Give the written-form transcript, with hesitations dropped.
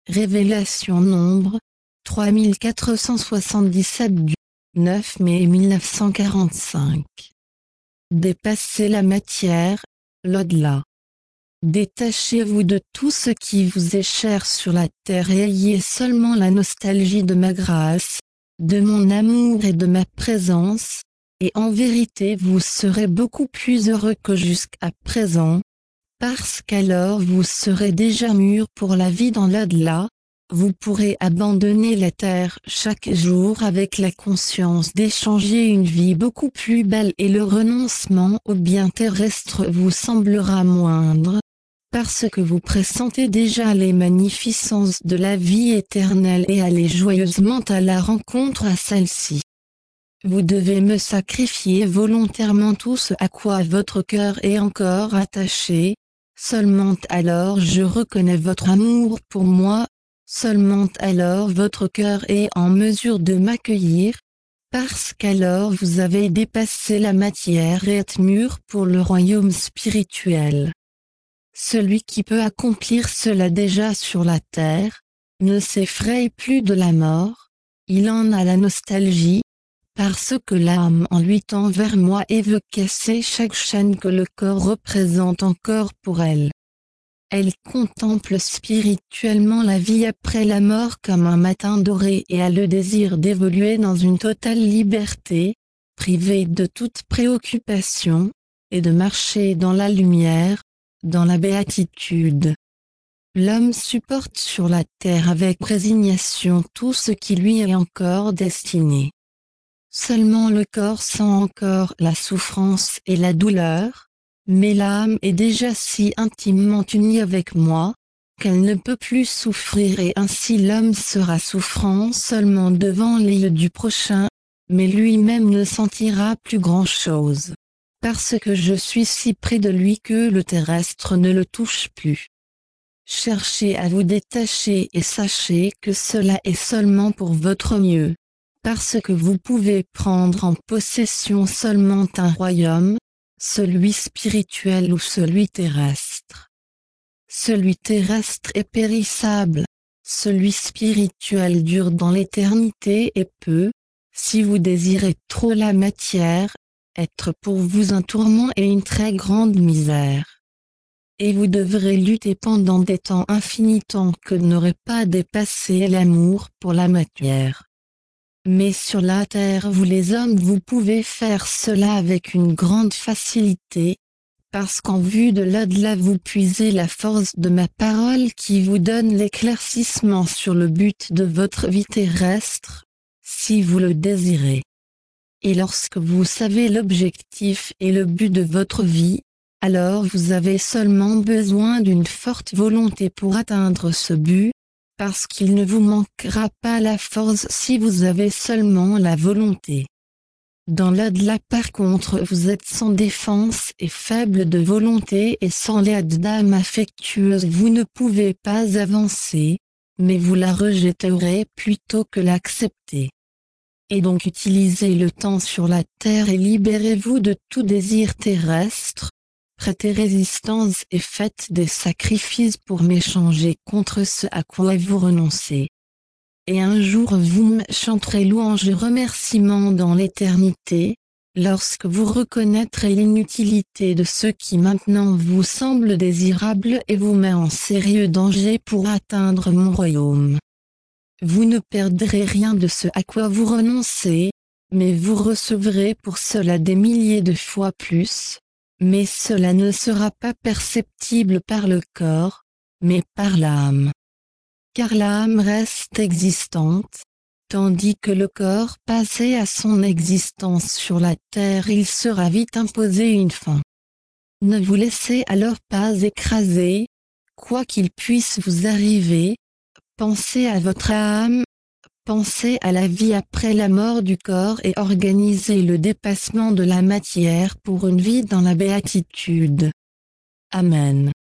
Révélation nombre 3477 du 9 mai 1945. Dépassez la matière, l'au-delà. Détachez-vous de tout ce qui vous est cher sur la terre et ayez seulement la nostalgie de ma grâce, de mon amour et de ma présence, et en vérité vous serez beaucoup plus heureux que jusqu'à présent, parce qu'alors vous serez déjà mûr pour la vie dans l'au-delà. Vous pourrez abandonner la terre chaque jour avec la conscience d'échanger une vie beaucoup plus belle et le renoncement au bien terrestre vous semblera moindre, parce que vous pressentez déjà les magnificences de la vie éternelle et allez joyeusement à la rencontre à celle-ci. Vous devez me sacrifier volontairement tout ce à quoi votre cœur est encore attaché, seulement alors je reconnais votre amour pour moi. Seulement alors votre cœur est en mesure de m'accueillir, parce qu'alors vous avez dépassé la matière et êtes mûr pour le royaume spirituel. Celui qui peut accomplir cela déjà sur la terre, ne s'effraie plus de la mort, il en a la nostalgie, parce que l'âme en lui tend vers moi et veut casser chaque chaîne que le corps représente encore pour elle. Elle contemple spirituellement la vie après la mort comme un matin doré et a le désir d'évoluer dans une totale liberté, privée de toute préoccupation, et de marcher dans la lumière, dans la béatitude. L'homme supporte sur la terre avec résignation tout ce qui lui est encore destiné. Seulement le corps sent encore la souffrance et la douleur, mais l'âme est déjà si intimement unie avec moi, qu'elle ne peut plus souffrir et ainsi l'homme sera souffrant seulement devant les yeux du prochain, mais lui-même ne sentira plus grand-chose, parce que je suis si près de lui que le terrestre ne le touche plus. Cherchez à vous détacher et sachez que cela est seulement pour votre mieux, parce que vous pouvez prendre en possession seulement un royaume, celui spirituel ou celui terrestre. Celui terrestre est périssable, celui spirituel dure dans l'éternité et peut, si vous désirez trop la matière, être pour vous un tourment et une très grande misère. Et vous devrez lutter pendant des temps infinis tant que n'aurez pas dépassé l'amour pour la matière. Mais sur la terre vous les hommes vous pouvez faire cela avec une grande facilité, parce qu'en vue de l'au-delà vous puisez la force de ma parole qui vous donne l'éclaircissement sur le but de votre vie terrestre, si vous le désirez. Et lorsque vous savez l'objectif et le but de votre vie, alors vous avez seulement besoin d'une forte volonté pour atteindre ce but, parce qu'il ne vous manquera pas la force si vous avez seulement la volonté. Dans l'au-delà par contre vous êtes sans défense et faible de volonté et sans l'aide d'âme affectueuse vous ne pouvez pas avancer, mais vous la rejetterez plutôt que l'accepter. Et donc utilisez le temps sur la terre et libérez-vous de tout désir terrestre. Prêtez résistance et faites des sacrifices pour m'échanger contre ce à quoi vous renoncez. Et un jour vous me chanterez louange et remerciements dans l'éternité, lorsque vous reconnaîtrez l'inutilité de ce qui maintenant vous semble désirable et vous met en sérieux danger pour atteindre mon royaume. Vous ne perdrez rien de ce à quoi vous renoncez, mais vous recevrez pour cela des milliers de fois plus. Mais cela ne sera pas perceptible par le corps, mais par l'âme. Car l'âme reste existante, tandis que le corps passé à son existence sur la terre il sera vite imposé une fin. Ne vous laissez alors pas écraser, quoi qu'il puisse vous arriver, pensez à votre âme, pensez à la vie après la mort du corps et organisez le dépassement de la matière pour une vie dans la béatitude. Amen.